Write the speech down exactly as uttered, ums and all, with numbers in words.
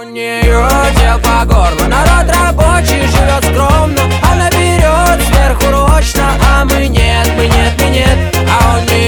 У нее дел по горло, народ рабочий живет скромно. Она берет сверхурочно, а мы нет, мы нет, мы нет. А у нее